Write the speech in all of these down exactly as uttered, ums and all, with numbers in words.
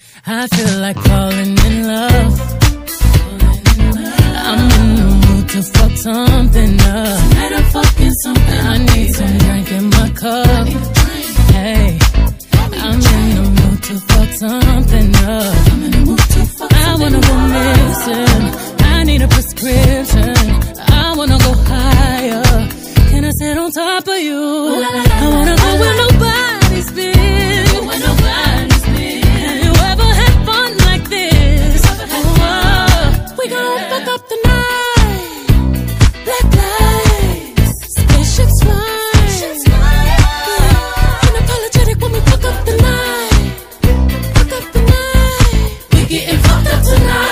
I feel like falling in love. I'm in the mood to fuck something up. Tonight I'm fucking something. I need some drink in my cup. Hey, I'm in the mood to fuck something up. I'm in the mood to fuck I wanna go missing. I need a prescription. I wanna go higher. Can I sit on top of you? I wanna go where nobody's been. Where nobody's been. Have you ever had fun like this? Oh, we gon' fuck up the night. Black lights, spaceships flying. Yeah. Unapologetic when we fuck up the night. Fuck up the night. We getting fucked up tonight.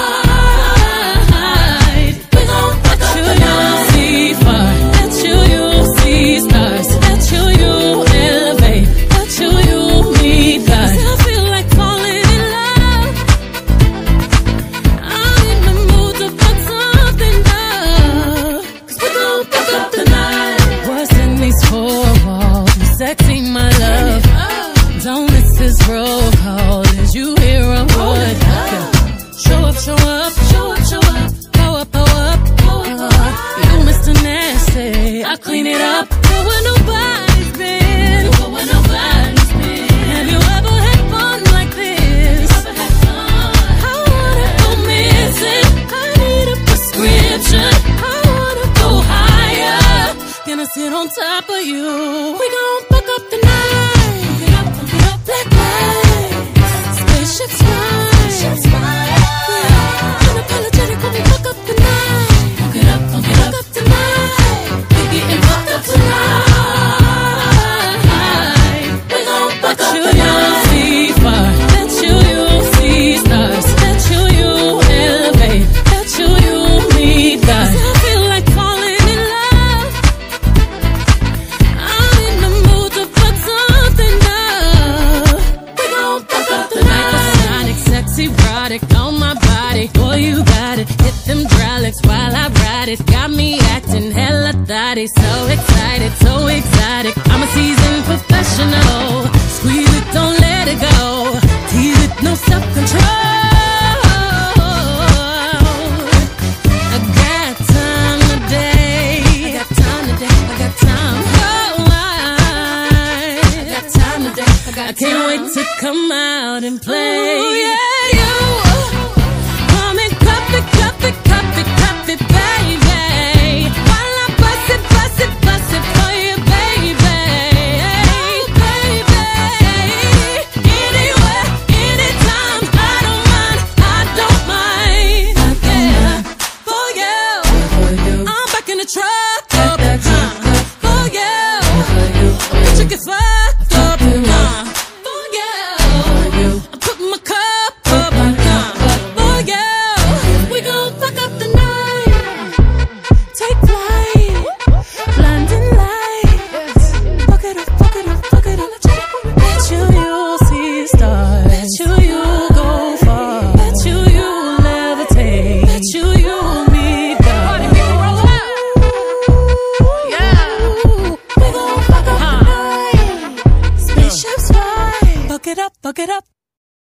We gon' fuck up the night. See fire, let you, you see stars. Let you, you elevate. Let you, you meet God. I feel like falling in love. I'm in the mood to fuck something up. Cause we gon' fuck up the night. What's in these four walls? You sexy, my love. Don't miss this roll call. As you hear a word. Show up, show up, show up, show up. Go up, go up, go up. You Mister Nasty, I clean it up. Go where nobody's been. Go where nobody's been. Have you ever had fun like this? Ever had fun? I wanna go missing. I need a prescription. I wanna go higher. Gonna sit on top of you. We gon' fuck up the night. Get up, get up. Black lights, spaceships flying. Shit's fire. Yeah. Unapologetic when we fuck up the night. Fuck it up, fuck it Fuck up. up the night. We getting fucked up tonight. We gon' fuck up You, the you night. see fire. Let you, you see stars. Let you, you elevate. Let you, you meet God. I feel like falling in love. I'm in the mood to fuck something up. We gon' fuck up the night. Hypersonic, sexy, erotic on my body. Boy, you got it. Hit them hydraulics while I ride it. Got me acting hella thotty. So excited, so exotic. I'm a seasoned professional. Squeeze it, don't let it go. Tease it, no self-control. I got time today. I got time today. I got time. Oh, I, I got time today. I got I can't time. wait to come out and play. Ooh, yeah, you.